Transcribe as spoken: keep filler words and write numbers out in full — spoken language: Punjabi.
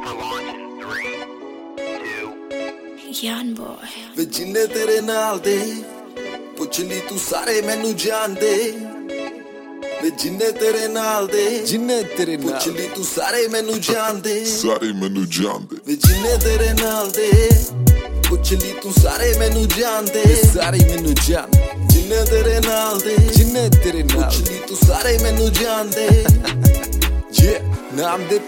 Young boy ਵੇ ਜਿੰਨੇ ਤੇਰੇ ਨਾਲ ਦੇ ਪੁੱਛ ਲਈ ਤੂੰ ਸਾਰੇ ਮੈਨੂੰ ਜਾਣਦੇ ਵੇ ਜਿੰਨੇ ਤੇਰੇ ਨਾਲ ਦੇ ਜਿੰਨੇ ਤੇਰੇ ਨਾਲ ਪੁੱਛ ਲਈ ਤੂੰ ਸਾਰੇ ਮੈਨੂੰ ਜਾਣਦੇ ਸਾਰੇ ਮੈਨੂੰ ਜਾਣਦੇ ਵੇ ਜਿੰਨੇ ਤੇਰੇ ਨਾਲ ਦੇ ਪੁੱਛ ਲਈ ਤੂੰ ਸਾਰੇ ਮੈਨੂੰ ਜਾਣਦੇ ਸਾਰੇ ਮੈਨੂੰ ਜਾਣਦੇ ਜਿੰਨੇ ਤੇਰੇ ਨਾਲ ਦੇ ਜਿੰਨੇ ਤੇਰੇ ਨਾਲ ਪੁੱਛ ਲਈ ਤੂੰ ਸਾਰੇ ਮੈਨੂੰ ਜਾਣਦੇ yeah ਨਾਮ ਦੇ